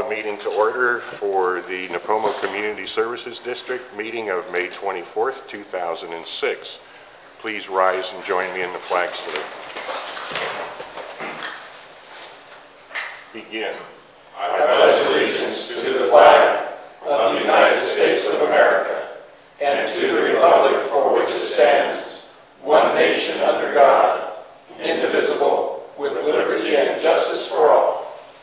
meeting to order for the Nipomo Community Services District meeting of May 24th, 2006. Please rise and join me in the flag salute. Begin. I pledge allegiance to the flag of the United States of America and to the republic for which it stands, one nation under God, indivisible, with liberty and justice for all.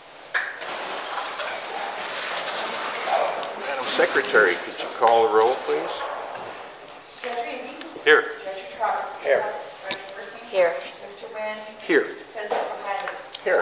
Madam Secretary, could you call the roll, please? Judge Reedy? Here. Judge Trotter? Here. Judge Person? Here. Judge Wynn? Here. President O'Reilly? Here.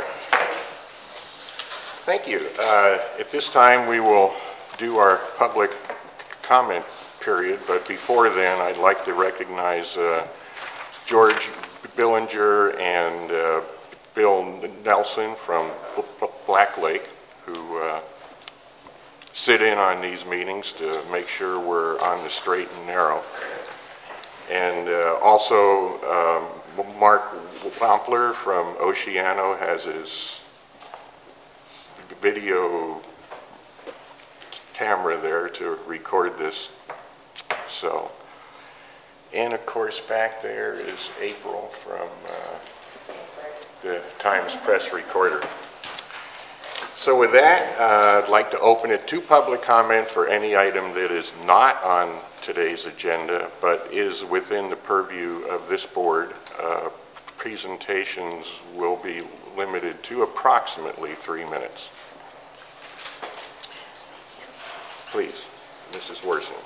Thank you. At this time, we will do our public comment period, but before then, I'd like to recognize George Billinger and Bill Nelson from Black Lake, who sit in on these meetings to make sure we're on the straight and narrow. And also Mark Wampler from Oceano has his video camera there to record this. So, and of course back there is April from the Times Press Recorder. So with that, I'd like to open it to public comment for any item that is not on today's agenda, but is within the purview of this board. Presentations will be limited to approximately 3 minutes. Please, Mrs. Worsen.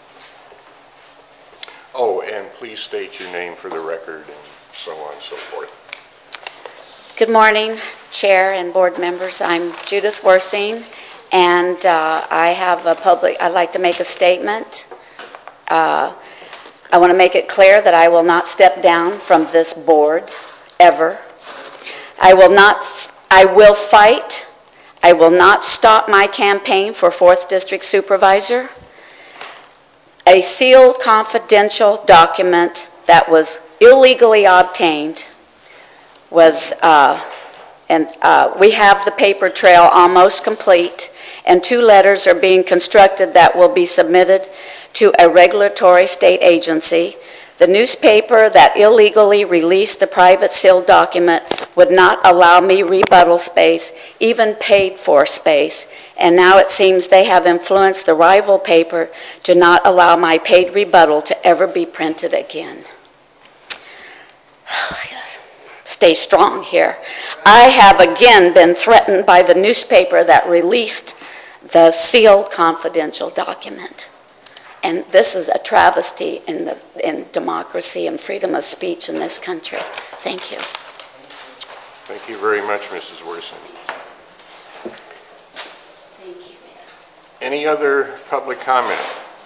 Oh, and please state your name for the record and so on and so forth. Good morning, Chair and board members. I'm Judith Worsing, and I'd like to make a statement. I want to make it clear that I will not step down from this board, ever. I will fight. I will not stop my campaign for 4th District Supervisor. A sealed confidential document that was illegally obtained was, we have the paper trail almost complete, and 2 letters are being constructed that will be submitted to a regulatory state agency. The newspaper that illegally released the private sealed document would not allow me rebuttal space, even paid for space, and now it seems they have influenced the rival paper to not allow my paid rebuttal to ever be printed again. Stay strong here. I have again been threatened by the newspaper that released the sealed confidential document. And this is a travesty in democracy and freedom of speech in this country. Thank you. Thank you very much, Mrs. Worsen. Thank you. Any other public comment?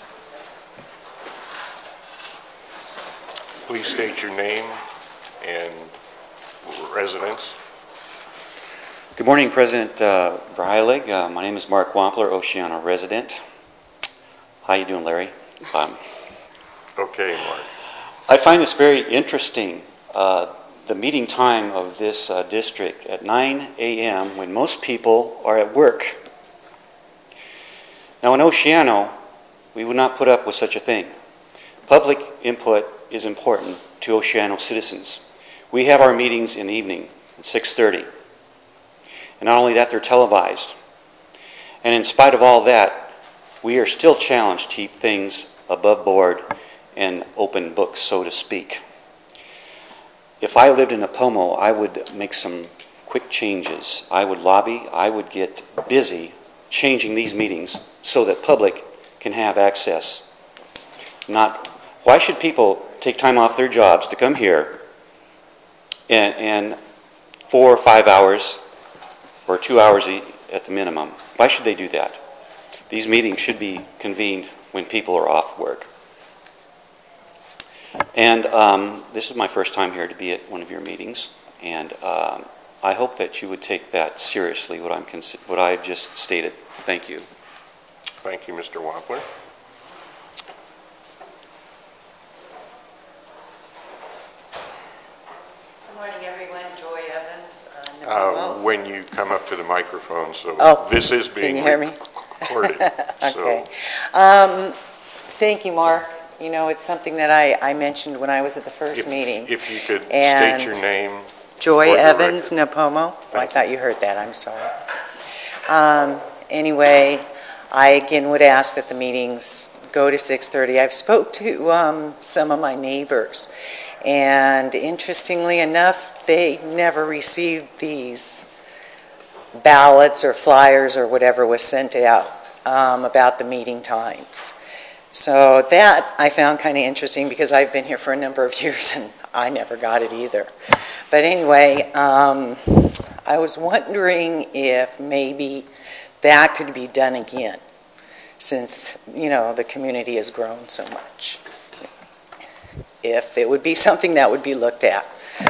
Please state your name and residence. Good morning, President Verheilig. My name is Mark Wampler, Oceano resident. How you doing, Larry? Okay, Mark. I find this very interesting. The meeting time of this district at 9 a.m. when most people are at work. Now in Oceano, we would not put up with such a thing. Public input is important to Oceano citizens. We have our meetings in the evening at 6:30. And not only that, they're televised. And in spite of all that, we are still challenged to keep things above board and open books, so to speak. If I lived in Nipomo, I would make some quick changes. I would lobby, I would get busy changing these meetings so that public can have access. Not, why should people take time off their jobs to come here and 4 or 5 hours or 2 hours at the minimum? Why should they do that? These meetings should be convened when people are off work. And this is my first time here to be at one of your meetings, and I hope that you would take that seriously, what I've just stated. Thank you. Thank you, Mr. Wampler. Good morning, everyone. Joy Evans, when you come up to the microphone, so Oh, this is can being you hear me? recorded. Okay. So Thank you, Mark. You know, it's something that I mentioned when I was at the first meeting. if you could And state your name. Joy for the Evans, record. Napomo. Oh, I Thank thought you heard that, I'm sorry. Anyway, I again would ask that the meetings go to 6:30. I've spoke to some of my neighbors, and interestingly enough, they never received these ballots or flyers or whatever was sent out about the meeting times. So that I found kind of interesting because I've been here for a number of years and I never got it either. But anyway, I was wondering if maybe that could be done again, since, you know, the community has grown so much. If it would be something that would be looked at.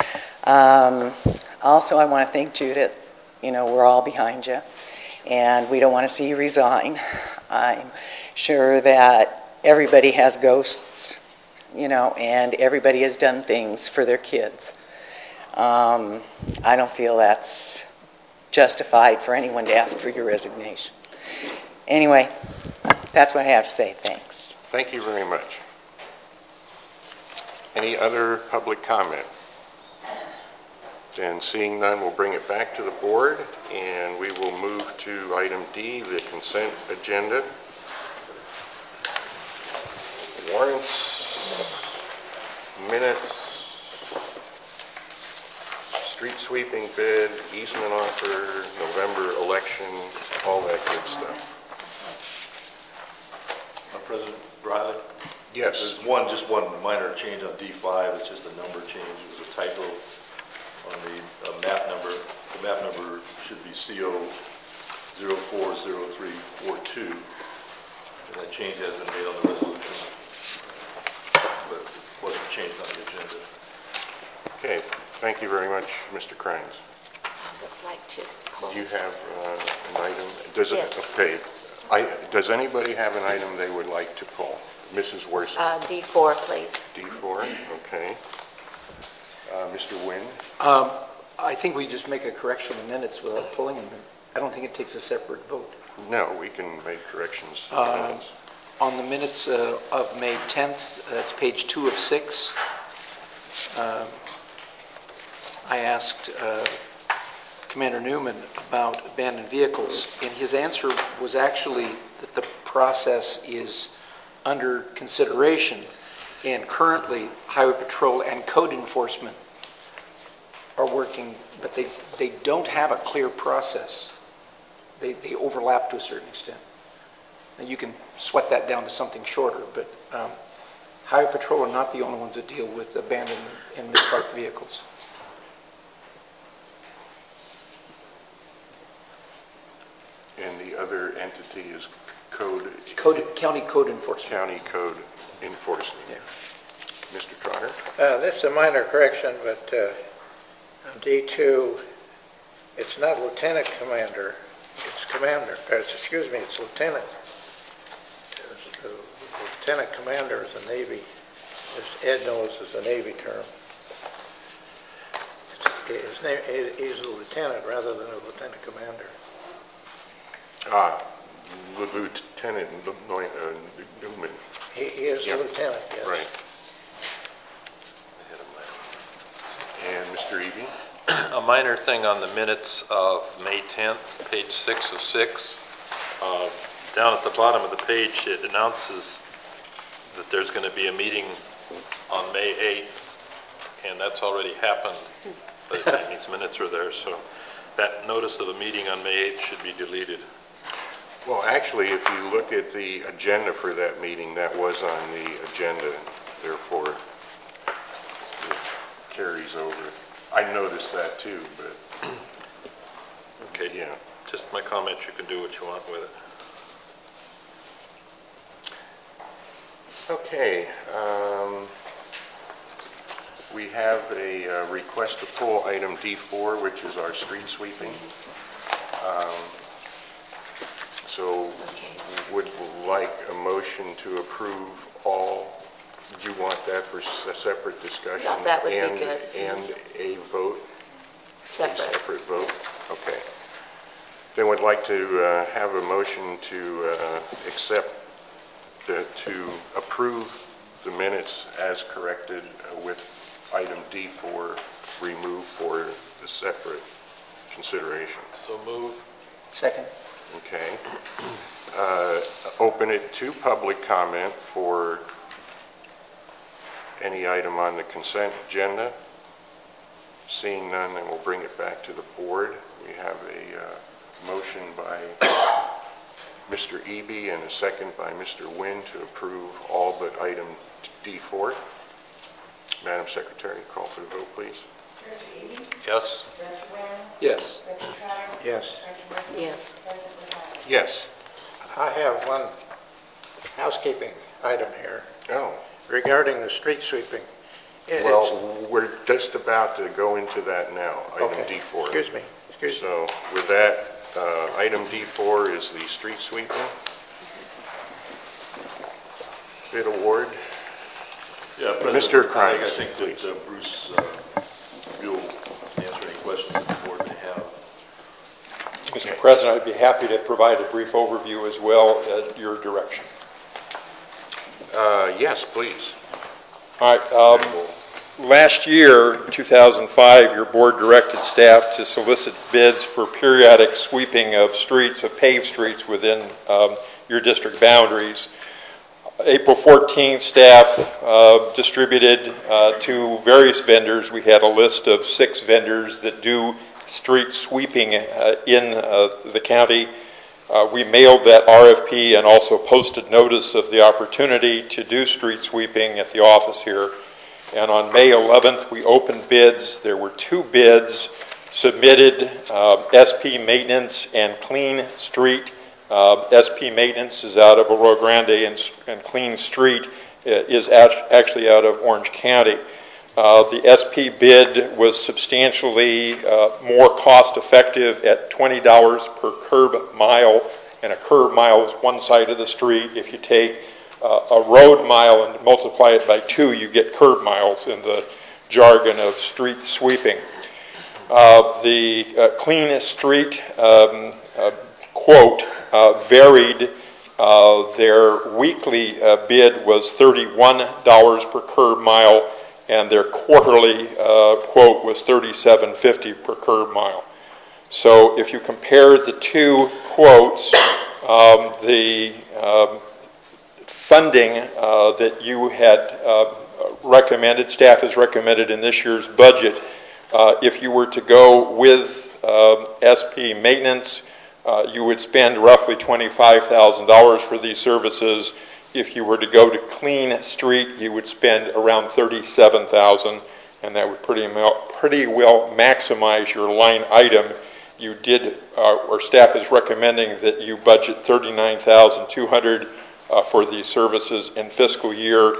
Also, I want to thank Judith. You know, we're all behind you, and we don't want to see you resign. I'm sure that everybody has ghosts, you know, and everybody has done things for their kids. I don't feel that's justified for anyone to ask for your resignation. Anyway, that's what I have to say. Thanks. Thank you very much. Any other public comment? And seeing none, we'll bring it back to the board, and we will move to item D, the consent agenda. Warrants, minutes, street sweeping bid, easement offer, November election, all that good stuff. President Briley? Yes. There's just one minor change on D5. It's just a number change. It was a typo on the map number. The map number should be CO 040342. And that change has been made on the resolution, but it wasn't changed on the agenda. Okay, thank you very much, Mr. Crines. I would like to pull. Do you have an item? Does it? Yes. Okay. Does anybody have an item they would like to pull? Mrs. Worson? D4, please. D4, okay. Mr. Nguyen? I think we just make a correction in minutes without pulling them. I don't think it takes a separate vote. No, we can make corrections in minutes. On the minutes of May 10th, that's page 2 of 6, I asked Commander Newman about abandoned vehicles, and his answer was actually that the process is under consideration, and currently Highway Patrol and code enforcement are working, but they don't have a clear process. They overlap to a certain extent. Now you can sweat that down to something shorter, but Highway Patrol are not the only ones that deal with abandoned and misparked vehicles. And the other entity is County code enforcement. County Code Enforcement. Yeah. Mr. Trotter? This is a minor correction, but on D2, it's not lieutenant commander, it's commander, it's lieutenant. The lieutenant commander is a Navy, as Ed knows, is a Navy term. His name, he's a lieutenant rather than a lieutenant commander. The Lieutenant Newman. He is a lieutenant, yes. Right. And Mr. Eby? A minor thing on the minutes of May 10th, page 6 of 6. Down at the bottom of the page, it announces that there's going to be a meeting on May 8th, and that's already happened. But these minutes are there, so that notice of a meeting on May 8th should be deleted. Well, actually, if you look at the agenda for that meeting, that was on the agenda, therefore it carries over. I noticed that too, but Okay, yeah. just my comment, you can do what you want with it. Okay, we have a request to pull item D4, which is our street sweeping. So would like a motion to approve all. Do you want that for a separate discussion? Yeah, that would be and, good. And a vote? Separate. A separate vote? Yes. Okay. Then we'd like to have a motion to to approve the minutes as corrected with item D4 removed for the separate consideration. So move. Second. Okay. Open it to public comment for any item on the consent agenda. Seeing none, then we'll bring it back to the board. We have a motion by Mr. Eby and a second by Mr. Nguyen to approve all but item D4. Madam Secretary, call for the vote, please. Director Eady? Yes. Director Nguyen? Yes. Director Trotter? Yes. Director Marcy? Yes. President Lombardi? Yes. I have one housekeeping item here Oh, regarding the street sweeping. well, we're just about to go into that now, item Okay. D4. Excuse me. So with that, item D4 is the street sweeping bid award. Yeah, Mr. President, Kreis, I think that Bruce, you'll answer any questions that the board may have. Mr. President, I'd be happy to provide a brief overview as well at your direction. Yes, please. All right. Last year, 2005, your board directed staff to solicit bids for periodic sweeping of streets, of paved streets within your district boundaries. April 14th, staff distributed to various vendors. We had a list of 6 vendors that do street sweeping in the county. We mailed that RFP and also posted notice of the opportunity to do street sweeping at the office here. And on May 11th, we opened bids. There were 2 bids submitted, SP Maintenance and Clean Street. SP Maintenance is out of Arroyo Grande, and Clean Street is actually out of Orange County. The SP bid was substantially more cost-effective at $20 per curb mile, and a curb mile is one side of the street. If you take a road mile and multiply it by 2, you get curb miles in the jargon of street sweeping. The Clean Street quote varied. Their weekly bid was $31 per curb mile, and their quarterly quote was $37.50 per curb mile. So if you compare the 2 quotes, the funding that you had recommended, staff has recommended in this year's budget, if you were to go with SP Maintenance, you would spend roughly $25,000 for these services. If you were to go to Clean Street, you would spend around $37,000, and that would pretty well maximize your line item. You did, or staff is recommending that you budget $39,200 for these services in fiscal year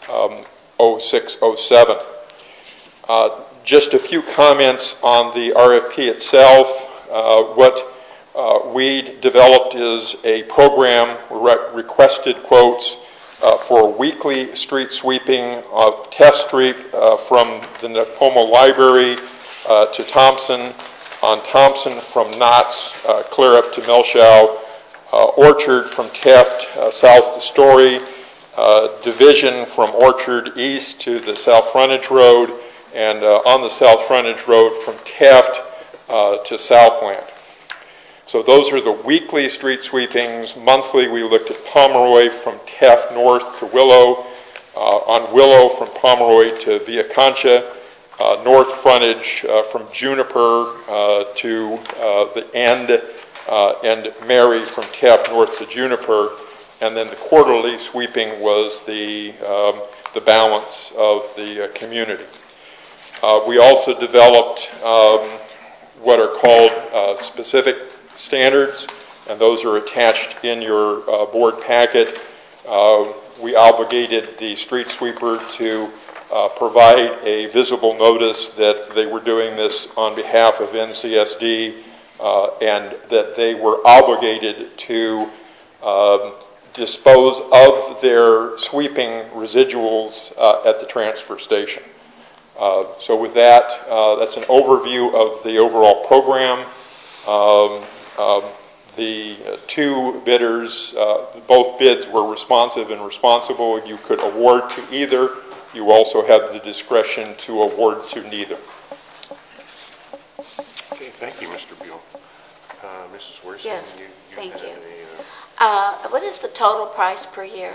06-07. Just a few comments on the RFP itself. What we developed is a program, requested quotes for weekly street sweeping of Test Street from the Nipomo Library to Thompson, on Thompson from Knott's clear up to Milshow, Orchard from Teft south to Story, Division from Orchard east to the South Frontage Road, and on the South Frontage Road from Teft to Southland. So those are the weekly street sweepings. Monthly, we looked at Pomeroy from Teft north to Willow, on Willow from Pomeroy to Villa Concha, north frontage from Juniper to the end, and Mary from Teft north to Juniper, and then the quarterly sweeping was the balance of the community. We also developed what are called specific standards, and those are attached in your board packet. We obligated the street sweeper to provide a visible notice that they were doing this on behalf of NCSD, and that they were obligated to dispose of their sweeping residuals at the transfer station. So with that, that's an overview of the overall program. The two bidders, both bids were responsive and responsible. You could award to either. You also have the discretion to award to neither. Okay, thank you, Mr. Buell. Mrs. Worthing? Yes, thank had you. a, What is the total price per year?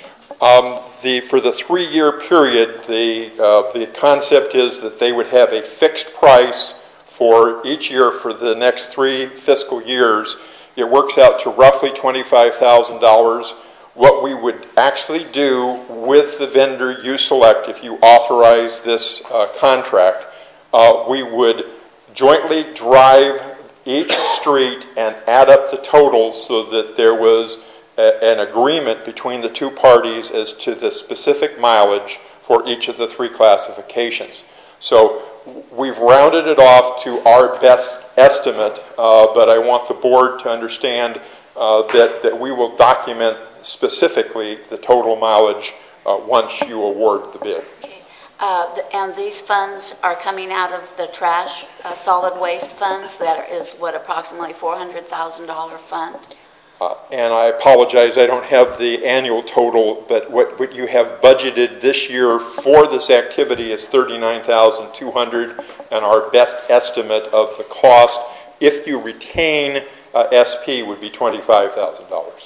For the 3-year period, the concept is that they would have a fixed price for each year for the next 3 fiscal years. It works out to roughly $25,000. What we would actually do with the vendor you select, if you authorize this contract, we would jointly drive each street and add up the totals so that there was an agreement between the two parties as to the specific mileage for each of the 3 classifications. So we've rounded it off to our best estimate, but I want the board to understand that we will document specifically the total mileage once you award the bid. Okay. And these funds are coming out of the trash, solid waste funds, that is what, approximately $400,000 fund? And I apologize, I don't have the annual total, but what you have budgeted this year for this activity is $39,200, and our best estimate of the cost, if you retain SP, would be $25,000.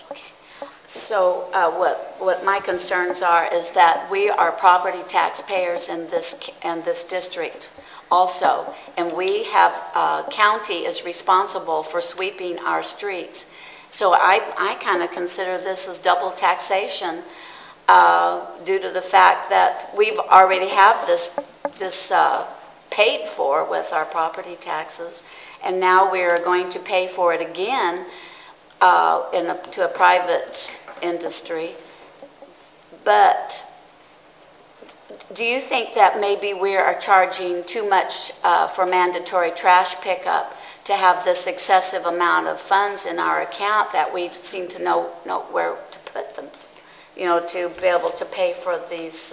So what my concerns are is that we are property taxpayers in this district also, and we have, county is responsible for sweeping our streets. So I kind of consider this as double taxation due to the fact that we've already have this paid for with our property taxes, and now we're going to pay for it again to a private industry. But do you think that maybe we are charging too much for mandatory trash pickup to have this excessive amount of funds in our account that we seem to know where to put them, to be able to pay for these,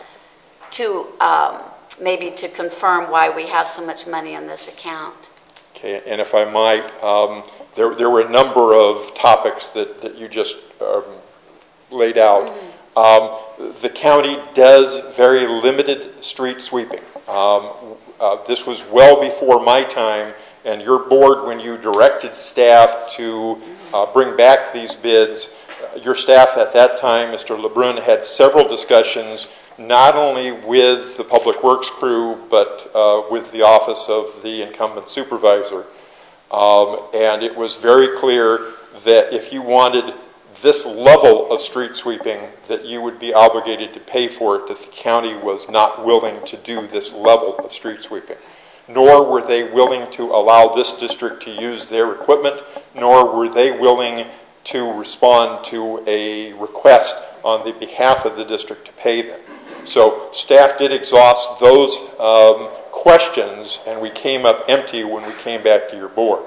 maybe to confirm why we have so much money in this account? Okay, and if I might, there were a number of topics that you just laid out. The county does very limited street sweeping. This was well before my time, and your board, when you directed staff to bring back these bids, your staff at that time, Mr. LeBrun, had several discussions, not only with the Public Works crew, but with the office of the incumbent supervisor. And it was very clear that if you wanted this level of street sweeping, that you would be obligated to pay for it, that the county was not willing to do this level of street sweeping. Nor were they willing to allow this district to use their equipment, nor were they willing to respond to a request on the behalf of the district to pay them. So staff did exhaust those questions, and we came up empty when we came back to your board.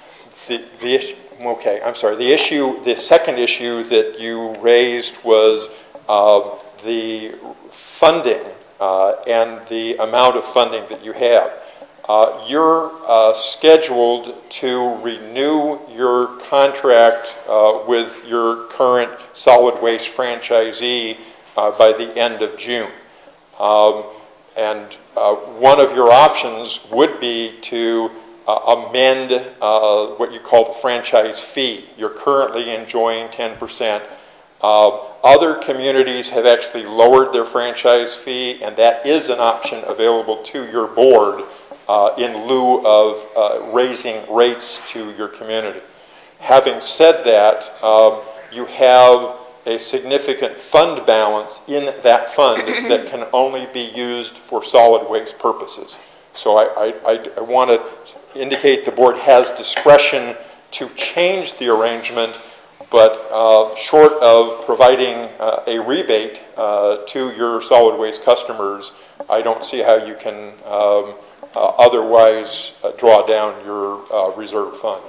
The second issue that you raised was the funding and the amount of funding that you have. You're scheduled to renew your contract with your current solid waste franchisee by the end of June. And one of your options would be to amend what you call the franchise fee. You're currently enjoying 10%. Other communities have actually lowered their franchise fee, and that is an option available to your board in lieu of raising rates to your community. Having said that, you have a significant fund balance in that fund that can only be used for solid waste purposes. So I want to indicate the board has discretion to change the arrangement, but short of providing a rebate to your solid waste customers, I don't see how you can otherwise draw down your reserve fund.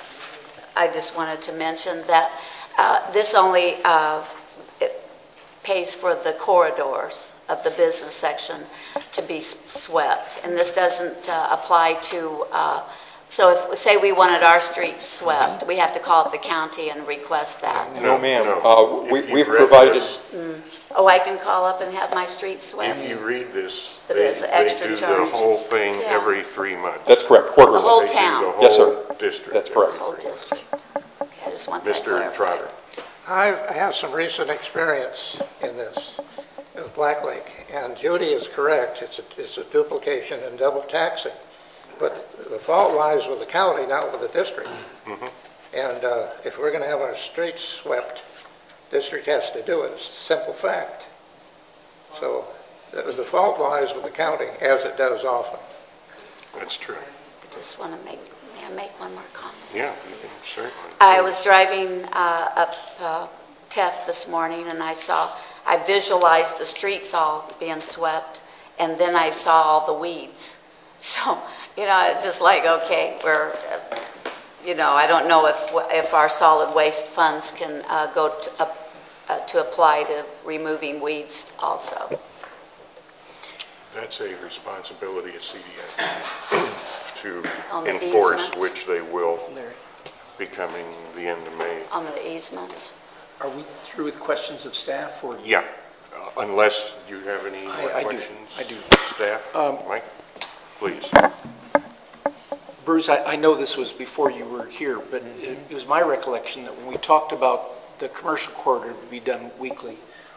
I just wanted to mention that this only pays for the corridors of the business section to be swept. And this doesn't apply to, so if, say we wanted our streets swept, we have to call up the county and request that. No, ma'am. If you've We've read provided, this- Oh, I can call up and have my streets swept? If you read this, But they it's an extra do the charge. whole thing Yeah. every 3 months. that's correct, quarterly. The whole They do town. the Yes, sir. whole district. That's correct. every Whole 3 months. district. Okay, I just want that Mr. clarified. Trotter. I have some recent experience in this with Black Lake, and Judy is correct. It's a duplication and double taxing. But the fault lies with the county, not with the district. And if we're going to have our streets swept, district has to do it. It's a simple fact. So the fault lies with the county, as it does often. That's true. I just want to make, may I make one more comment? Yeah, you can certainly. I was driving up Teff this morning, and I visualized the streets all being swept, and then I saw all the weeds. So, it's just like, okay, we're, I don't know if our solid waste funds can go to apply to removing weeds also. That's a responsibility of CDA to On the enforce, easements? which they will Larry, be coming the end of May. On the easements. are we through with questions of staff, or? Yeah, unless you have any more I do. questions. I do. Staff, Mike, please. Bruce, I know this was before you were here, but it was my recollection that when we talked about the commercial corridor to be done weekly,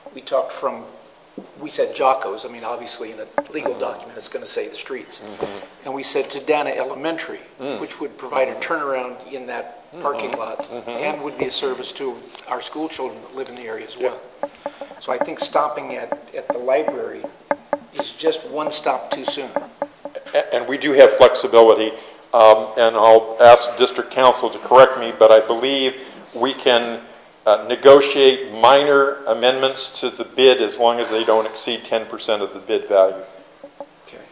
we said Jocko's. I mean, obviously in a legal document, it's going to say the streets. And we said to Dana Elementary, which would provide a turnaround in that parking lot and would be a service to our school children that live in the area as well. So I think stopping at the library is just one stop too soon. and we do have flexibility, and I'll ask district council to correct me, but I believe we can negotiate minor amendments to the bid as long as they don't exceed 10% of the bid value. Okay.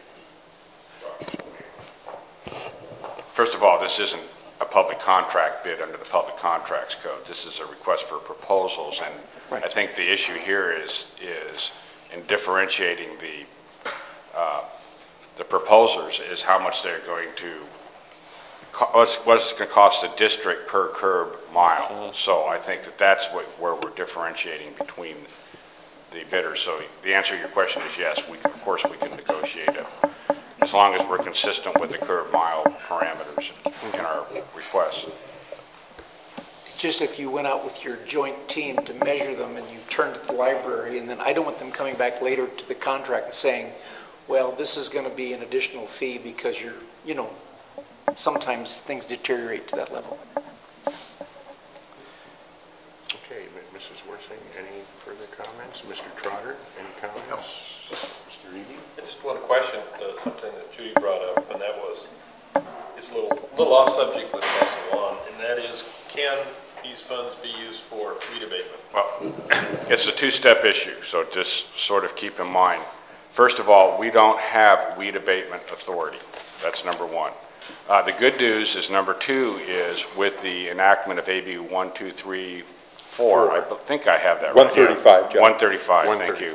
First of all, this isn't a public contract bid under the Public Contracts Code. This is a request for proposals, and Right. I think the issue here is in differentiating the proposers is how much they're going to, what it's going to cost the district per curb mile. So I think that's where we're differentiating between the bidders. So the answer to your question is yes, of course we can negotiate it, as long as we're consistent with the curb mile parameters in our request. It's just if you went out with your joint team to measure them and you turned at the library, and then I don't want them coming back later to the contract and saying, well, this is going to be an additional fee because sometimes things deteriorate to that level. Okay, Mrs. Worsing, any further comments? Mr. Trotter, any comments? Mr. Eby? I just want to question something that Judy brought up, and that was, it's a little off subject with Castle Lawn, and that is, can these funds be used for weed abatement? Well, it's a two-step issue, so just sort of keep in mind. First of all, we don't have weed abatement authority. That's number one. The good news is number two is with the enactment of AB 1234, I think I have that right. 135, John. 135, thank you.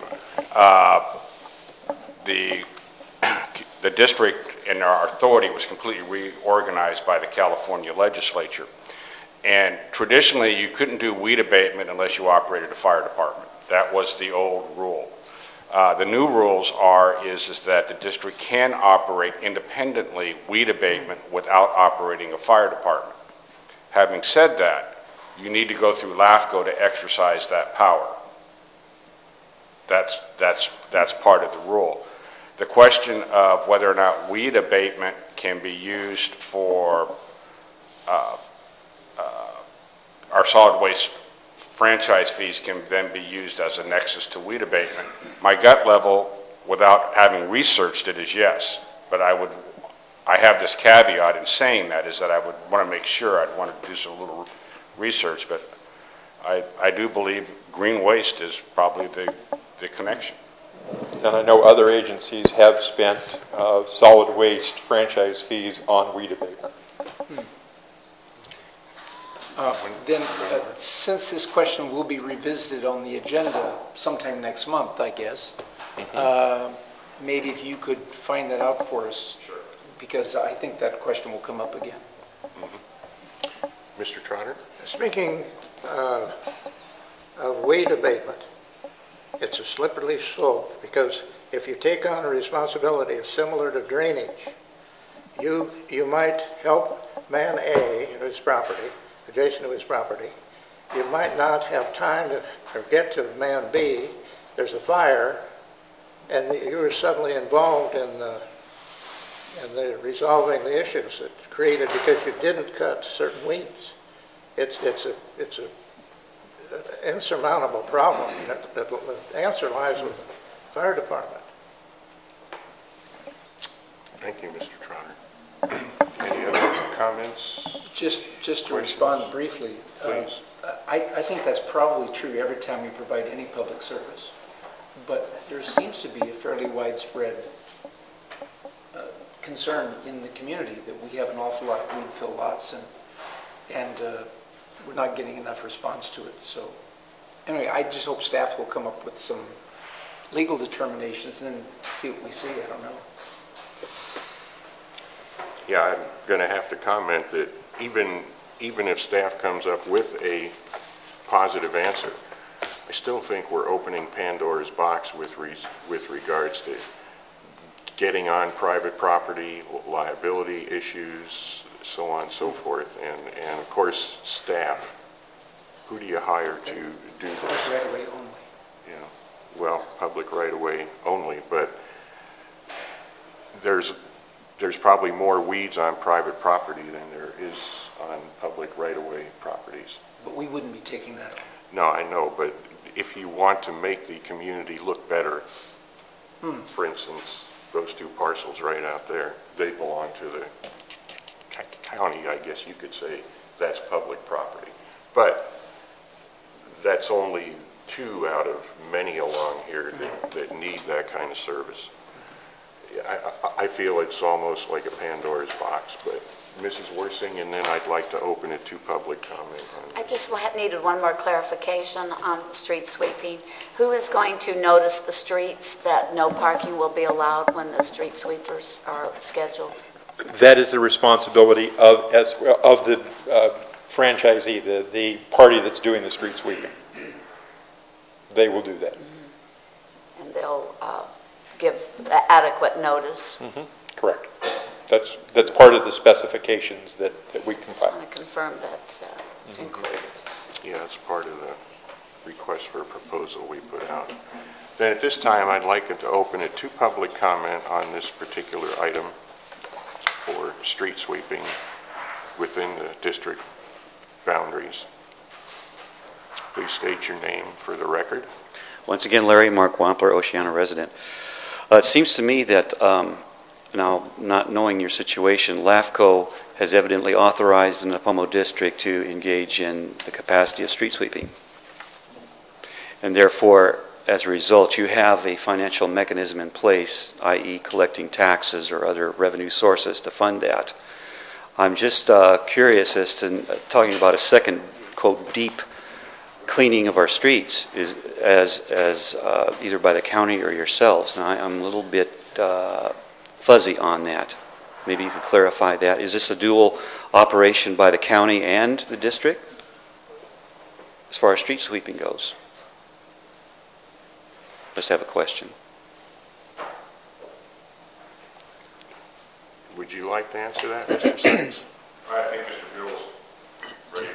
The district and our authority was completely reorganized by the California legislature. And traditionally, you couldn't do weed abatement unless you operated a fire department. That was the old rule. The new rules is that the district can operate independently weed abatement without operating a fire department. Having said that, you need to go through LAFCO to exercise that power. That's part of the rule. The question of whether or not weed abatement can be used for our solid waste franchise fees can then be used as a nexus to weed abatement. My gut level, without having researched it, is yes. But I have this caveat in saying that, is that I would want to make sure, I'd want to do some little research, but I do believe green waste is probably the connection. And I know other agencies have spent solid waste franchise fees on weed abatement. Then, since this question will be revisited on the agenda sometime next month, I guess, maybe if you could find that out for us. Sure. Because I think that question will come up again. Mr. Trotter? Speaking of weed abatement, it's a slippery slope, because if you take on a responsibility similar to drainage, you might help man A in his property, adjacent to his property. You might not have time to get to man B. There's a fire, and you were suddenly involved in the resolving the issues that created because you didn't cut certain weeds. It's an insurmountable problem. The answer lies with the fire department. Thank you, Mr. Trotter. Any other comments? Just to respond briefly, Please. I think that's probably true every time we provide any public service. But there seems to be a fairly widespread concern in the community that we have an awful lot of weed-filled lots, and we're not getting enough response to it. So anyway, I just hope staff will come up with some legal determinations and then see what we see. I don't know. Yeah, I'm going to have to comment that even if staff comes up with a positive answer, I still think we're opening Pandora's box with regards to getting on private property, liability issues, so on and so forth, and of course staff. Who do you hire to do this? Public right away only. Yeah, well, public right away only, but there's probably more weeds on private property than there is on public right-of-way properties. But we wouldn't be taking that on. No, I know, but if you want to make the community look better, for instance, those two parcels right out there, they belong to the county, I guess you could say. That's public property. But that's only two out of many along here that need that kind of service. I feel it's almost like a Pandora's box, but Mrs. Worsing, and then I'd like to open it to public comment. I just needed one more clarification on the street sweeping. Who is going to notice the streets that no parking will be allowed when the street sweepers are scheduled? That is the responsibility of the franchisee, the party that's doing the street sweeping. They will do that. And they'll give adequate notice. Correct. That's part of the specifications that we Just compile. want to confirm that it's included. Yeah, it's part of the request for a proposal we put out. Then at this time, I'd like it to open it to public comment on this particular item for street sweeping within the district boundaries. Please state your name for the record. Once again, Larry Mark Wampler, Oceana resident. It seems to me that, now not knowing your situation, LAFCO has evidently authorized the Nipomo District to engage in the capacity of street sweeping. And therefore, as a result, you have a financial mechanism in place, i.e. collecting taxes or other revenue sources to fund that. I'm just curious as to talking about a second, quote, deep cleaning of our streets is as either by the county or yourselves. Now, I'm a little bit fuzzy on that. Maybe you could clarify that. Is this a dual operation by the county and the district as far as street sweeping goes? Just have a question. Would you like to answer that, Mr. Sykes? I think Mr. Buell's ready.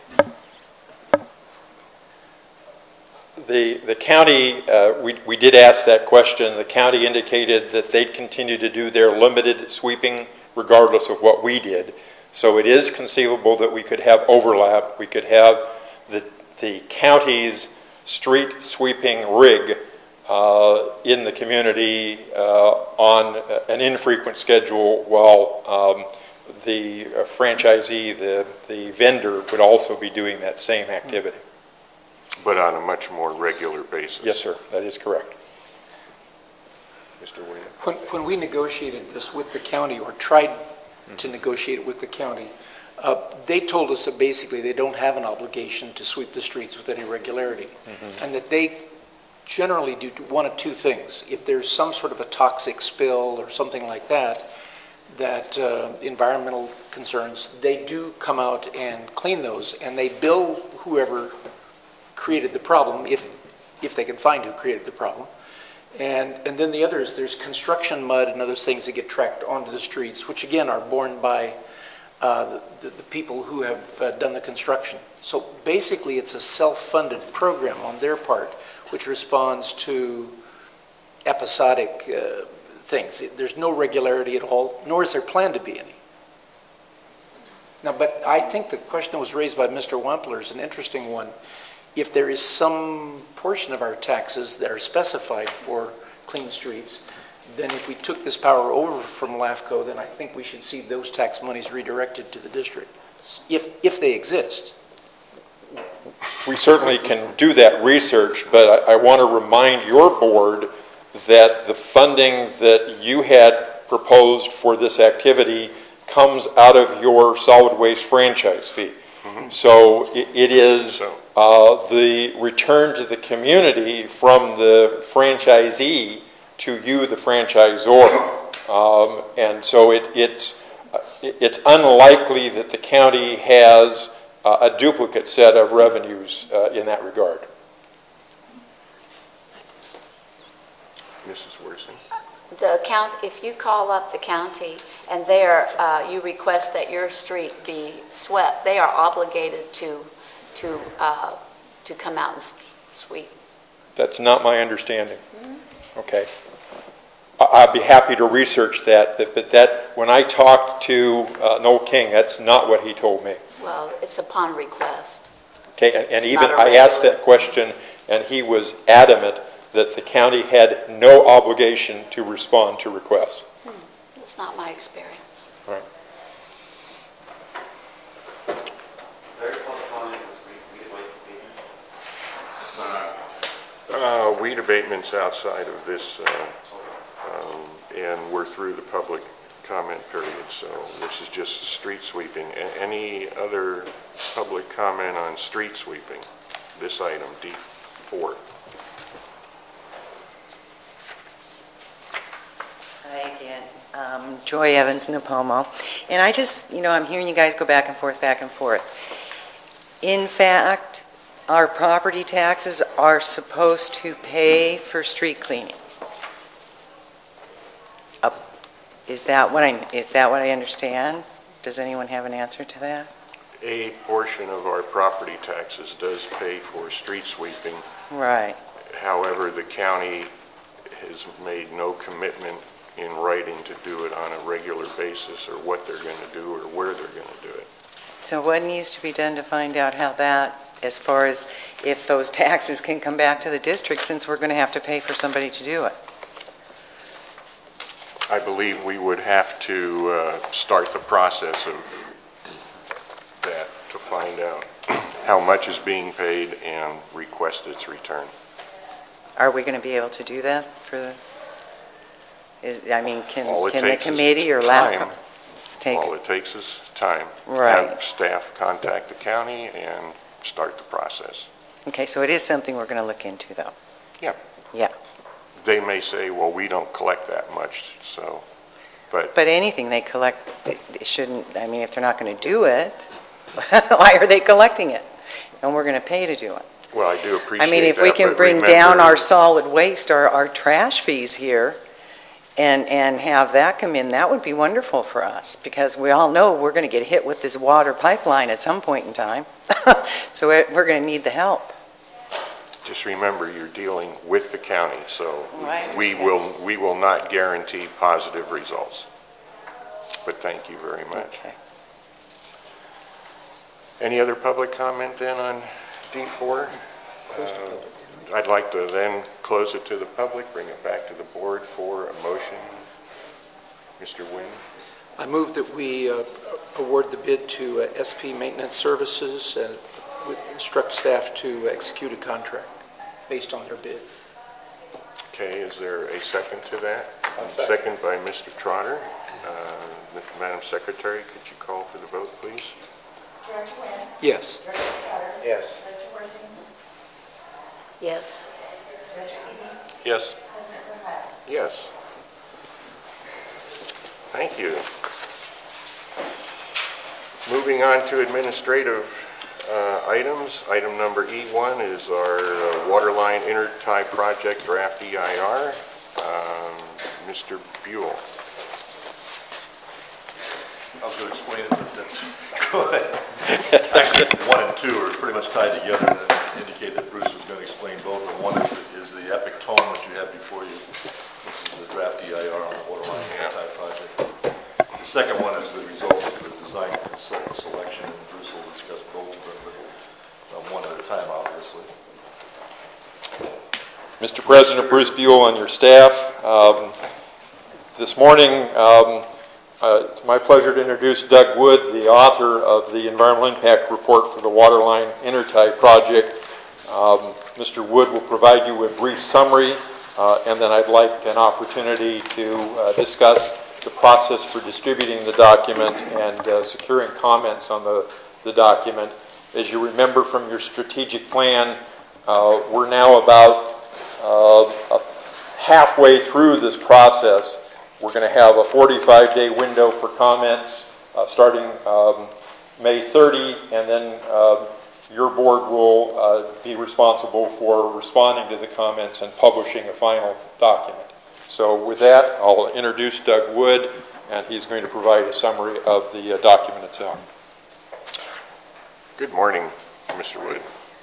The county, we did ask that question. The county indicated that they'd continue to do their limited sweeping regardless of what we did. So it is conceivable that we could have overlap. We could have the county's street sweeping rig in the community on an infrequent schedule while the franchisee, the vendor, would also be doing that same activity. But on a much more regular basis. Yes, sir, that is correct. Mr. Williams? When we negotiated this with the county, or tried to negotiate it with the county, they told us that basically they don't have an obligation to sweep the streets with any regularity, and that they generally do one of two things. If there's some sort of a toxic spill or something like that, environmental concerns, they do come out and clean those, and they bill whoever created the problem, if they can find who created the problem. And then the other is there's construction mud and other things that get tracked onto the streets, which again are borne by the people who have done the construction. So basically it's a self-funded program on their part, which responds to episodic things. There's no regularity at all, nor is there planned to be any. Now, but I think the question that was raised by Mr. Wampler is an interesting one. If there is some portion of our taxes that are specified for clean streets, then if we took this power over from LAFCO, then I think we should see those tax monies redirected to the district, if they exist. We certainly can do that research, but I want to remind your board that the funding that you had proposed for this activity comes out of your solid waste franchise fee. So it is the return to the community from the franchisee to you, the franchisor. And so it's unlikely that the county has a duplicate set of revenues in that regard. Mrs. Worsing? If you call up the county and there you request that your street be swept, they are obligated to come out and sweep. That's not my understanding. Okay. I'd be happy to research that, but when I talked to Noel King, that's not what he told me. Well, it's upon request. Okay, and even I asked that question, and he was adamant that the county had no obligation to respond to requests. It's not my experience. All right. Weed abatement's outside of this, and we're through the public comment period, so this is just street sweeping. Any other public comment on street sweeping? This item, D4. Hi again, Joy Evans, Napomo. And I just, I'm hearing you guys go back and forth, back and forth. In fact, our property taxes are supposed to pay for street cleaning. Is that what I understand? Does anyone have an answer to that? A portion of our property taxes does pay for street sweeping. Right. However, the county has made no commitment in writing to do it on a regular basis, or what they're going to do, or where they're going to do it. So what needs to be done to find out how that, as far as if those taxes can come back to the district, since we're going to have to pay for somebody to do it? I believe we would have to start the process of that to find out how much is being paid and request its return. Are we going to be able to do that for the, can All it the takes is committee or time. LAFCO? All it takes is time. Right. Have staff contact the county and start the process. Okay, so it is something we're going to look into, though. Yeah. Yeah. They may say, well, we don't collect that much, so, but But anything they collect, it shouldn't, if they're not going to do it, why are they collecting it? And we're going to pay to do it. well, I do appreciate that. If we can but bring remember, down our solid waste, our trash fees here, and have that come in, that would be wonderful for us, because we all know we're going to get hit with this water pipeline at some point in time. So we're going to need the help. Just remember, you're dealing with the county, so I we will not guarantee positive results. But thank you very much. Okay. Any other public comment then on D4? I'd like to then close it to the public, bring it back to the board for a motion. Mr. Wynn? I move that we award the bid to SP Maintenance Services and instruct staff to execute a contract based on their bid. Okay, is there a second to that? Second by Mr. Trotter. Madam Secretary, could you call for the vote, please? Director Wynn? Yes. Director Cutter? Yes. Director Horsing? Yes. Director Eady? Yes. President Verheilen? Yes. Thank you. Moving on to administrative items. Item number E1 is our Waterline Intertie Project Draft EIR. Mr. Buell. I was going to explain it, but that's, go ahead. Actually, 1 and 2 are pretty much tied together and indicate that Bruce was going to explain both. And one is the epic tome that you have before you, which is the draft EIR on the Waterline Intertie Project. The second one is the result of the design consultant selection, and Bruce will discuss both of them, but one at a time, obviously. Mr. President, Bruce Buell and your staff. This morning, it's my pleasure to introduce Doug Wood, the author of the Environmental Impact Report for the Waterline Intertie Project. Mr. Wood will provide you with a brief summary, and then I'd like an opportunity to discuss the process for distributing the document and securing comments on the document. As you remember from your strategic plan, we're now about halfway through this process. We're going to have a 45-day window for comments starting May 30, and then your board will be responsible for responding to the comments and publishing a final document. So with that, I'll introduce Doug Wood, and he's going to provide a summary of the document itself. Good morning, Mr. Wood.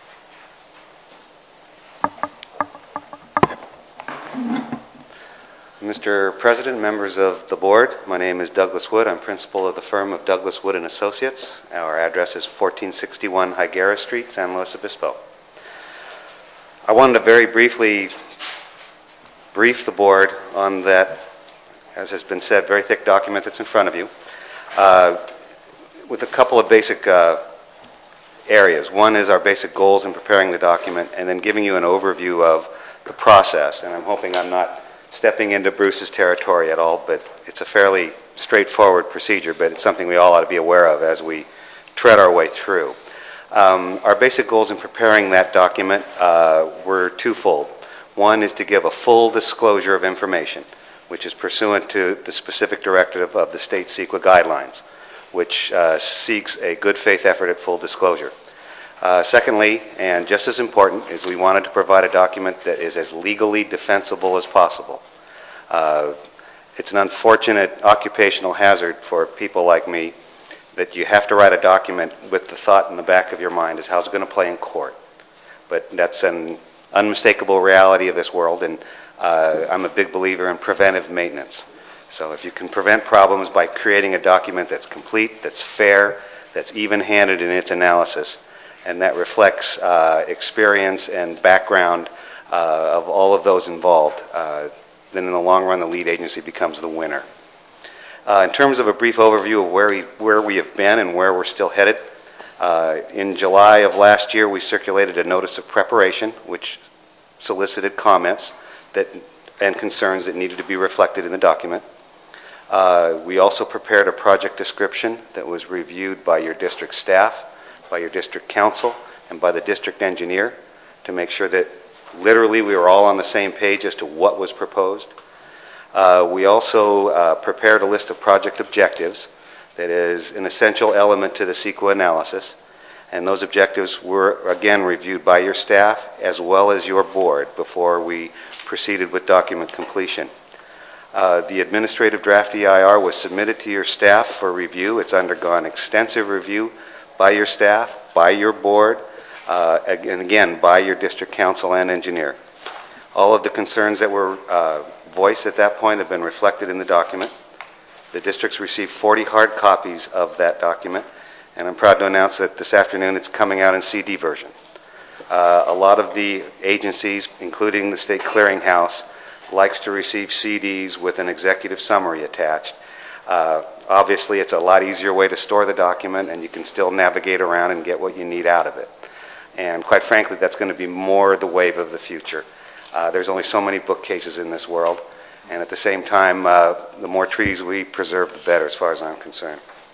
Mr. President, members of the board, my name is Douglas Wood. I'm principal of the firm of Douglas Wood & Associates. Our address is 1461 Higuera Street, San Luis Obispo. I wanted to very briefly brief the board on that, as has been said, very thick document that's in front of you, with a couple of basic areas. One is our basic goals in preparing the document, and then giving you an overview of the process. And I'm hoping I'm not stepping into Bruce's territory at all, but it's a fairly straightforward procedure, but it's something we all ought to be aware of as we tread our way through. Our basic goals in preparing that document were twofold. One is to give a full disclosure of information, which is pursuant to the specific directive of the state CEQA guidelines, which seeks a good faith effort at full disclosure. Secondly, and just as important, is we wanted to provide a document that is as legally defensible as possible. It's an unfortunate occupational hazard for people like me that you have to write a document with the thought in the back of your mind is how's it going to play in court. But that's an unmistakable reality of this world, and I'm a big believer in preventive maintenance. So if you can prevent problems by creating a document that's complete, that's fair, that's even-handed in its analysis, and that reflects experience and background of all of those involved, then in the long run the lead agency becomes the winner. In terms of a brief overview of where we have been and where we're still headed, in July of last year we circulated a notice of preparation which solicited comments and concerns that needed to be reflected in the document. We also prepared a project description that was reviewed by your district staff, by your district council, and by the district engineer to make sure that literally we were all on the same page as to what was proposed. We also prepared a list of project objectives that is an essential element to the CEQA analysis, and those objectives were again reviewed by your staff as well as your board before we proceeded with document completion. The administrative draft EIR was submitted to your staff for review. It's undergone extensive review by your staff, by your board, and again by your district council and engineer. All of the concerns that were voiced at that point have been reflected in the document. The districts received 40 hard copies of that document, and I'm proud to announce that this afternoon it's coming out in CD version. A lot of the agencies, including the State Clearinghouse, likes to receive CDs with an executive summary attached. Obviously, it's a lot easier way to store the document, and you can still navigate around and get what you need out of it. And quite frankly, that's going to be more the wave of the future. There's only so many bookcases in this world, and at the same time, the more trees we preserve, the better as far as I'm concerned.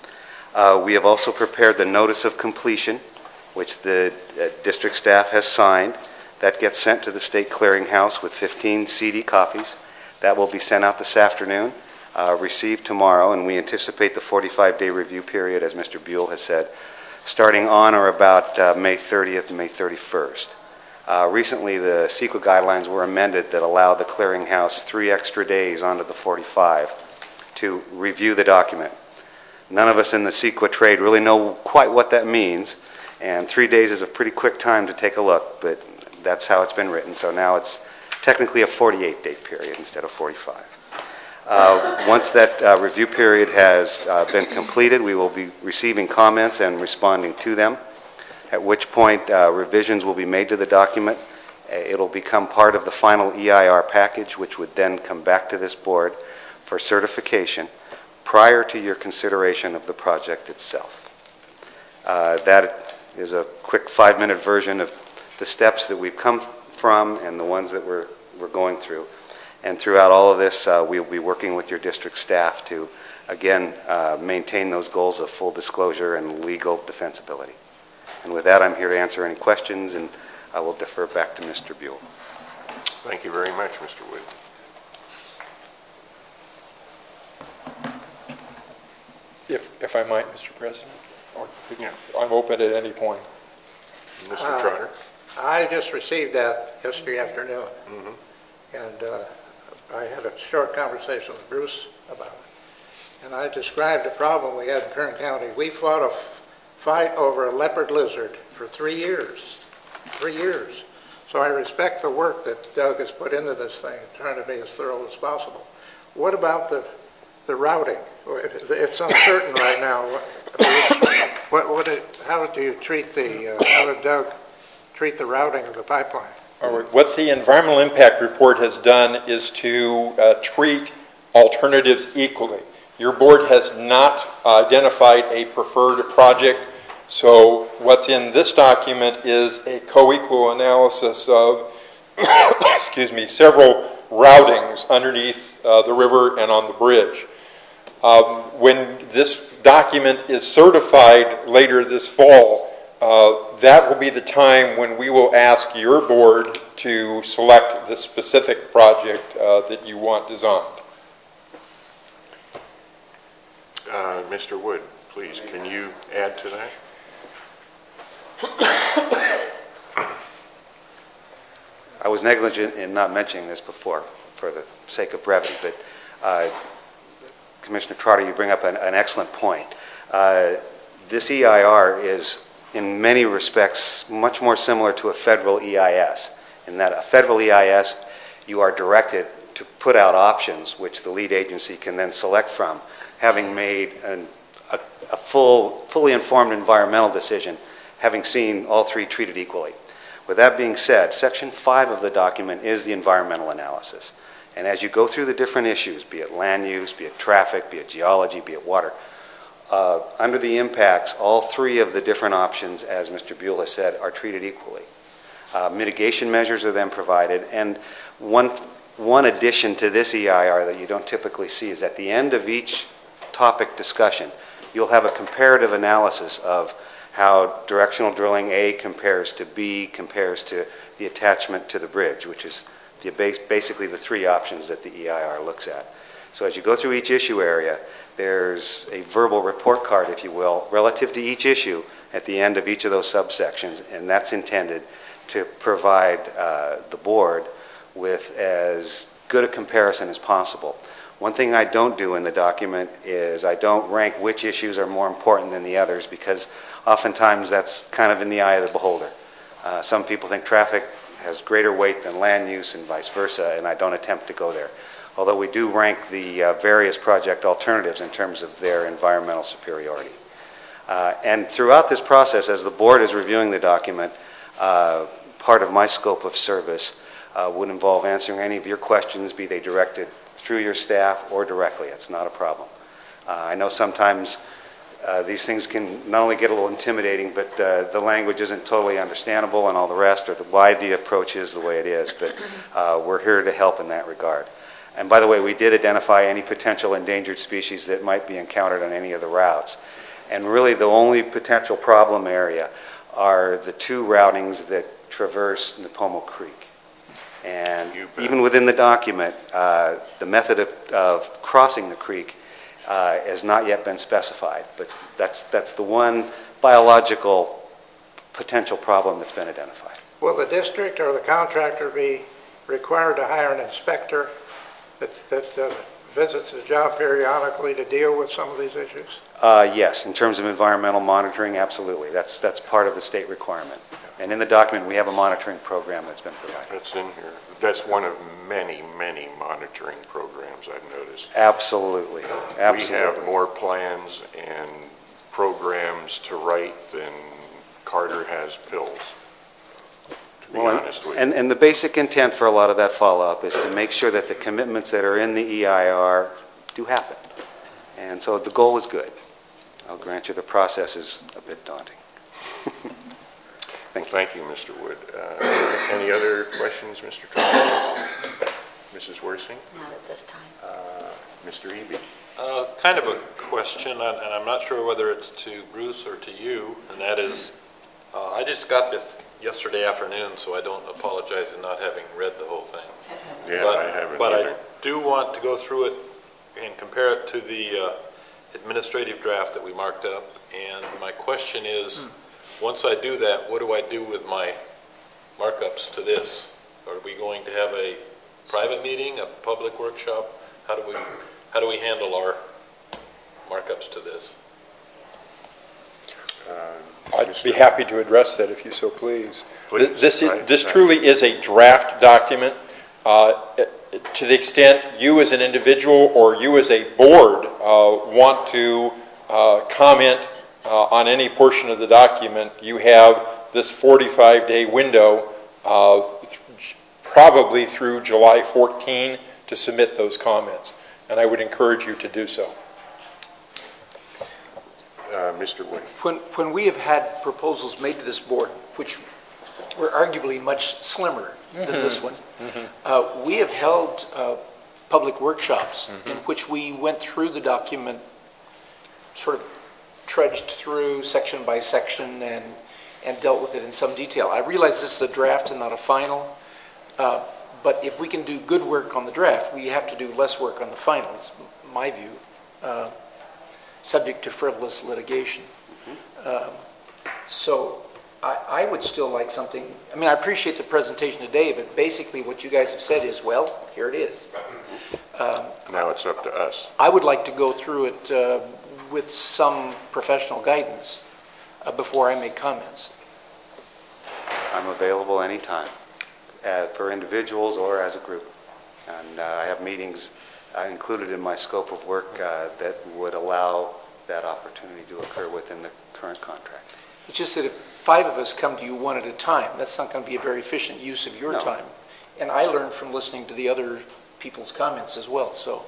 We have also prepared the notice of completion, which the district staff has signed. That gets sent to the State Clearinghouse with 15 CD copies. That will be sent out this afternoon, received tomorrow, and we anticipate the 45-day review period, as Mr. Buell has said, starting on or about May 30th and May 31st. Recently, the CEQA guidelines were amended that allow the clearinghouse 3 extra days onto the 45 to review the document. None of us in the CEQA trade really know quite what that means, and 3 days is a pretty quick time to take a look, but that's how it's been written. So now it's technically a 48-day period instead of 45. Once that review period has been completed, we will be receiving comments and responding to them, at which point revisions will be made to the document. It'll become part of the final EIR package, which would then come back to this board for certification prior to your consideration of the project itself. That is a quick 5-minute version of the steps that we've come from and the ones that we're going through. And throughout all of this, we'll be working with your district staff to, again, maintain those goals of full disclosure and legal defensibility. And with that, I'm here to answer any questions, and I will defer back to Mr. Buell. Thank you very much, Mr. Wood. If I might, Mr. President, or Yeah. I'm open at any point. Mr. Trotter? I just received that yesterday afternoon, and I had a short conversation with Bruce about it. And I described the problem we had in Kern County. We fought a fight over a leopard lizard for 3 years. 3 years. So I respect the work that Doug has put into this thing, trying to be as thorough as possible. What about the routing? It's uncertain right now. How do you treat how did Doug treat the routing of the pipeline? What the environmental impact report has done is to treat alternatives equally. Your board has not identified a preferred project, so what's in this document is a co-equal analysis of excuse me, several routings underneath the river and on the bridge. When this document is certified later this fall, that will be the time when we will ask your board to select the specific project that you want designed. Mr. Wood, please, can you add to that? I was negligent in not mentioning this before for the sake of brevity, but Commissioner Trotter, you bring up an excellent point. This EIR is in many respects much more similar to a federal EIS, in that a federal EIS, you are directed to put out options which the lead agency can then select from, having made a fully informed environmental decision, having seen all 3 treated equally. With that being said, Section 5 of the document is the environmental analysis. And as you go through the different issues, be it land use, be it traffic, be it geology, be it water, under the impacts, all 3 of the different options, as Mr. Buell has said, are treated equally. Mitigation measures are then provided, and one addition to this EIR that you don't typically see is at the end of each topic discussion, you'll have a comparative analysis of how directional drilling A compares to B, compares to the attachment to the bridge, which is basically the 3 options that the EIR looks at. So as you go through each issue area, there's a verbal report card, if you will, relative to each issue at the end of each of those subsections, and that's intended to provide the board with as good a comparison as possible. One thing I don't do in the document is I don't rank which issues are more important than the others, because oftentimes that's kind of in the eye of the beholder. Some people think traffic has greater weight than land use and vice versa, and I don't attempt to go there. Although we do rank the various project alternatives in terms of their environmental superiority. And throughout this process, as the board is reviewing the document, part of my scope of service would involve answering any of your questions, be they directed through your staff or directly. It's not a problem. I know sometimes these things can not only get a little intimidating, but the language isn't totally understandable and all the rest, or why the approach is the way it is, but we're here to help in that regard. And by the way, we did identify any potential endangered species that might be encountered on any of the routes. And really, the only potential problem area are the two routings that traverse Napomo Creek. And even within the document, the method of crossing the creek has not yet been specified, but that's the one biological potential problem that's been identified. Will the district or the contractor be required to hire an inspector that visits the job periodically to deal with some of these issues? Yes, in terms of environmental monitoring, absolutely. That's part of the state requirement. And in the document, we have a monitoring program that's been provided. That's in here. That's one of many, many monitoring programs I've noticed. Absolutely, absolutely. We have more plans and programs to write than Carter has pills, to be honest with you. And the basic intent for a lot of that follow-up is to make sure that the commitments that are in the EIR do happen. And so the goal is good. I'll grant you the process is a bit daunting. Thank you, Mr. Wood. Any other questions, Mr. Trump? Mrs. Worsing? Not at this time. Mr. Eby? Kind of a question, and I'm not sure whether it's to Bruce or to you, and that is, I just got this yesterday afternoon, so I don't apologize in not having read the whole thing. Yeah, I haven't But either. I do want to go through it and compare it to the administrative draft that we marked up, and my question is, once I do that, what do I do with my markups to this? Are we going to have a private meeting, a public workshop? How do we handle our markups to this? I'd be happy to address that if you so please. Please. This truly is a draft document. To the extent you as an individual or you as a board want to comment on any portion of the document, you have this 45-day window, probably through July 14, to submit those comments. And I would encourage you to do so. Mr. Wood? When we have had proposals made to this board, which were arguably much slimmer than this one, we have held public workshops in which we went through the document, sort of trudged through section by section and dealt with it in some detail. I realize this is a draft and not a final, but if we can do good work on the draft, we have to do less work on the final, is my view, subject to frivolous litigation. So I would still like something, I mean, I appreciate the presentation today, but basically what you guys have said is, well, here it is. Now it's up to us. I would like to go through it with some professional guidance before I make comments. I'm available anytime, for individuals or as a group. And I have meetings included in my scope of work that would allow that opportunity to occur within the current contract. It's just that if 5 of us come to you one at a time, that's not going to be a very efficient use of your time. And I learned from listening to the other people's comments as well, so.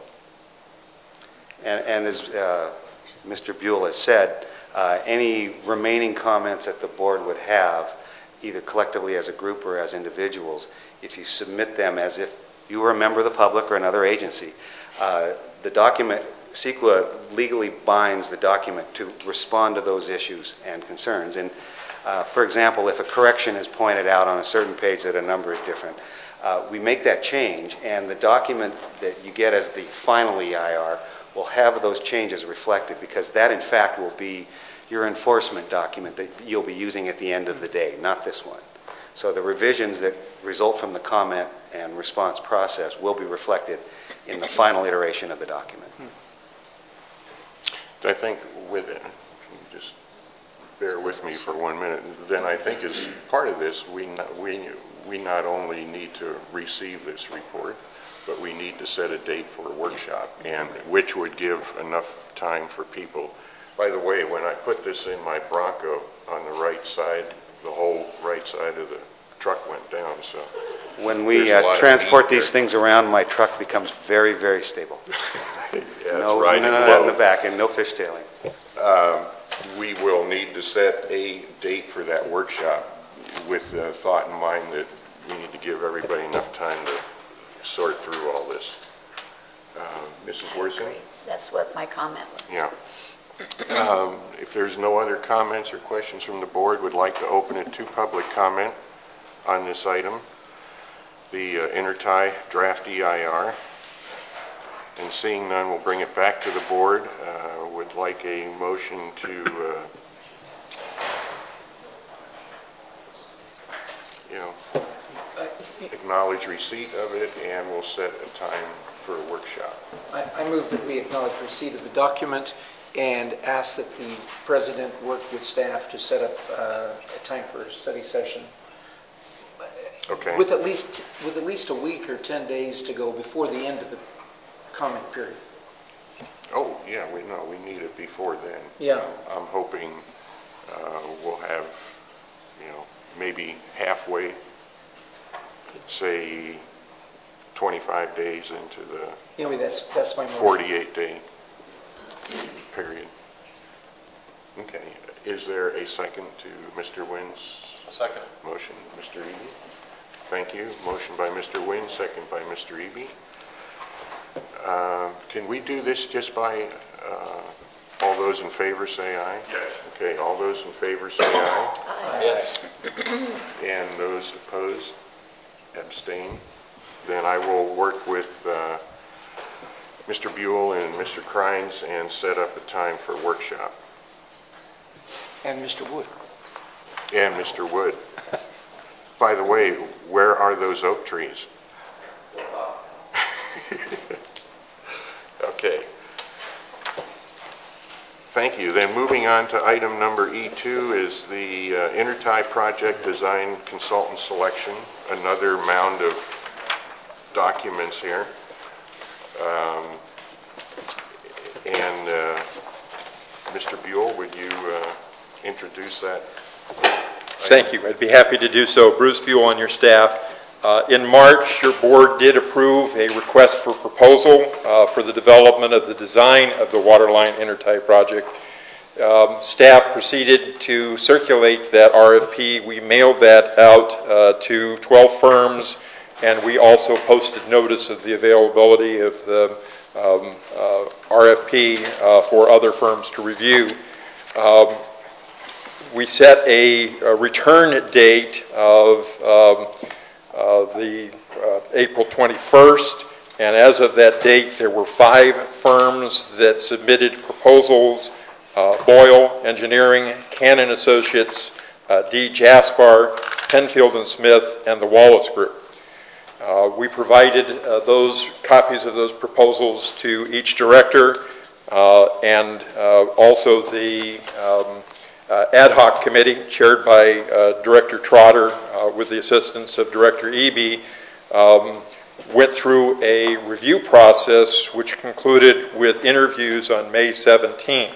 And as Mr. Buell has said, any remaining comments that the board would have, either collectively as a group or as individuals, if you submit them as if you were a member of the public or another agency, the document, CEQA legally binds the document to respond to those issues and concerns. And for example, if a correction is pointed out on a certain page that a number is different, we make that change, and the document that you get as the final EIR will have those changes reflected, because that in fact will be your enforcement document that you'll be using at the end of the day, not this one. So the revisions that result from the comment and response process will be reflected in the final iteration of the document. I think with it, just bear with me for 1 minute, then I think as part of this, we not only need to receive this report, but we need to set a date for a workshop, and which would give enough time for people. By the way, when I put this in my Bronco on the right side, the whole right side of the truck went down, so. When we transport these things around, my truck becomes very, very stable. Yeah, no, none of that in the back, and no fishtailing. We will need to set a date for that workshop with the thought in mind that we need to give everybody enough time to sort through all this. Mrs. Worsing? That's what my comment was. Yeah. If there's no other comments or questions from the board, would like to open it to public comment on this item, the Intertie Draft EIR. And seeing none, we'll bring it back to the board. Would like a motion to, acknowledge receipt of it, and we'll set a time for a workshop. I move that we acknowledge receipt of the document and ask that the president work with staff to set up a time for a study session. Okay. With at least a week or 10 days to go before the end of the comment period. Oh, yeah, we need it before then. Yeah. I'm hoping we'll have, maybe halfway, say 25 days into the that's my motion. 48-day period. Okay. Is there a second to Mr. Wynn's Second. motion? Mr. Eby? Thank you. Motion by Mr. Wynn, second by Mr. Eby. Can we do this just by all those in favor say aye? Yes. Okay, all those in favor say aye. Aye. Yes. And those opposed abstain. Then I will work with Mr. Buell and Mr. Crines and set up a time for a workshop. And Mr. Wood. And Mr. Wood. By the way, where are those oak trees? Okay. Thank you. Then moving on to item number E2 is the Intertie project design consultant selection. Another mound of documents here. Mr. Buell, would you introduce that? Thank you. I'd be happy to do so. Bruce Buell and your staff. In March, your board did approve a request for proposal for the development of the design of the Waterline Intertie project. Staff proceeded to circulate that RFP. We mailed that out to 12 firms, and we also posted notice of the availability of the RFP for other firms to review. We set a return date of the April 21st, and as of that date, there were 5 firms that submitted proposals: Boyle Engineering, Cannon Associates, D. Jaspar, Penfield and Smith, and the Wallace Group. We provided those copies of those proposals to each director and also the ad hoc committee chaired by Director Trotter with the assistance of Director Eby went through a review process which concluded with interviews on May 17th.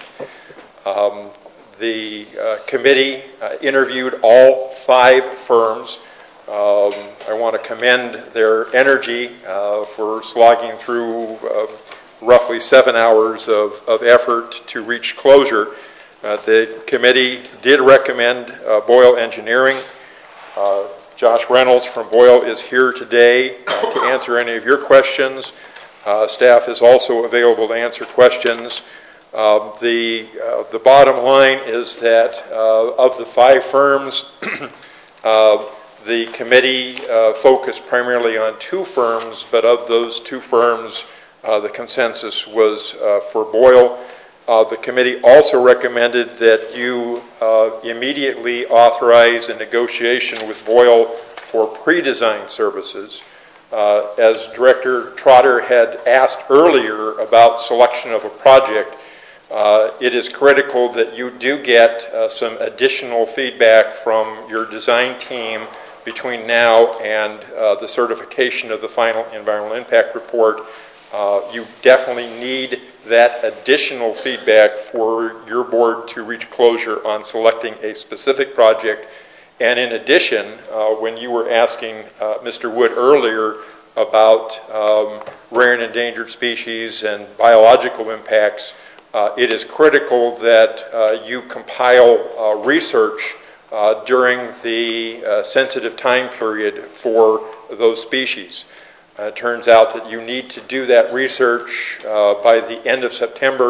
The committee interviewed all 5 firms. I want to commend their energy for slogging through roughly 7 hours of effort to reach closure. The committee did recommend Boyle Engineering. Josh Reynolds from Boyle is here today to answer any of your questions. Staff is also available to answer questions. The bottom line is that of the 5 firms, the committee focused primarily on 2 firms, but of those 2 firms, the consensus was for Boyle. The committee also recommended that you immediately authorize a negotiation with Boyle for pre-design services. As Director Trotter had asked earlier about selection of a project, it is critical that you do get some additional feedback from your design team between now and the certification of the final environmental impact report. You definitely need that additional feedback for your board to reach closure on selecting a specific project. And in addition, when you were asking Mr. Wood earlier about rare and endangered species and biological impacts, it is critical that you compile research during the sensitive time period for those species. It turns out that you need to do that research by the end of September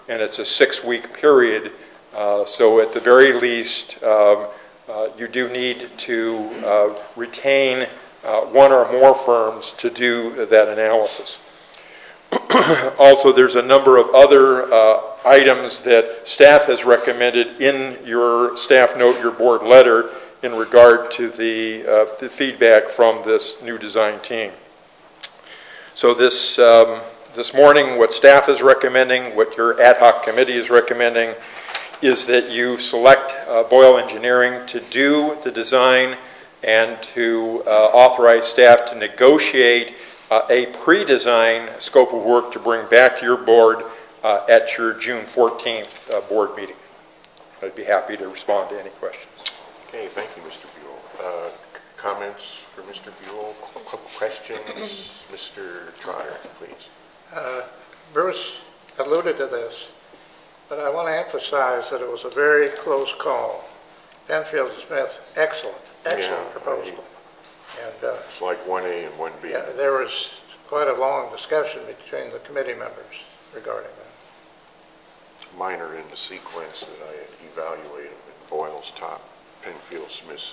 and it's a 6-week period. So at the very least, you do need to retain one or more firms to do that analysis. Also, there's a number of other items that staff has recommended in your staff note, your board letter, in regard to the feedback from this new design team. So this morning, what staff is recommending, what your ad hoc committee is recommending, is that you select Boyle Engineering to do the design and to authorize staff to negotiate a pre-design scope of work to bring back to your board at your June 14th board meeting. I'd be happy to respond to any questions. Okay, thank you, Mr. Buell. Comments for Mr. Buell? Questions? Mr. Trotter, please. Bruce alluded to this, but I want to emphasize that it was a very close call. Penfield Smith, excellent proposal. And It's like 1A and 1B. yeah, there was quite a long discussion between the committee members regarding that. Minor in the sequence that I evaluated with Boyle's top, Penfield Smith's